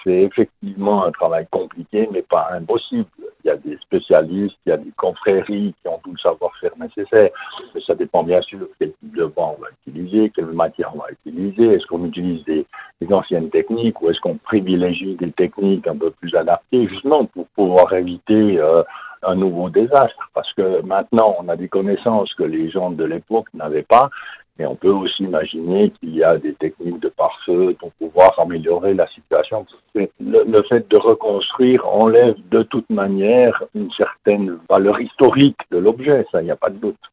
c'est effectivement un travail compliqué, mais pas impossible. Il y a des spécialistes, il y a des confréries qui ont tout le savoir-faire nécessaire. Mais ça dépend bien sûr quel type de banc on va utiliser, quelle matière on va utiliser. Est-ce qu'on utilise des anciennes techniques ou est-ce qu'on privilégie des techniques un peu plus adaptées, justement pour pouvoir éviter un nouveau désastre. Parce que maintenant, on a des connaissances que les gens de l'époque n'avaient pas. Et on peut aussi imaginer qu'il y a des techniques de pare-feu pour pouvoir améliorer la situation. Le fait de reconstruire enlève de toute manière une certaine valeur historique de l'objet, ça, il n'y a pas de doute.